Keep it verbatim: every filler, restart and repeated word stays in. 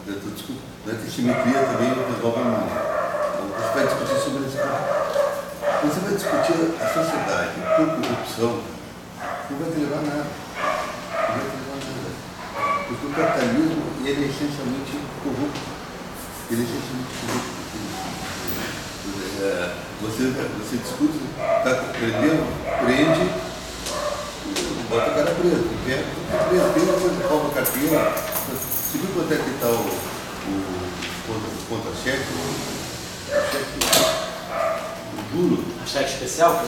eu tô, desculpa, não é que simetria também resolve o mundo. Você vai discutir sobre isso. Você vai discutir a sociedade por corrupção, não vai te levar a nada. Não vai te levar a nada. Porque o capitalismo, ele é essencialmente corrupto. Ele é essencialmente corrupto. É, você, você discute, está prendendo, prende, bota o cara preso. Quer preso, tem uma coisa que rouba a carteira. Você viu quanto é que está o, o contra-cheque? O cheque, o juro. O cheque especial?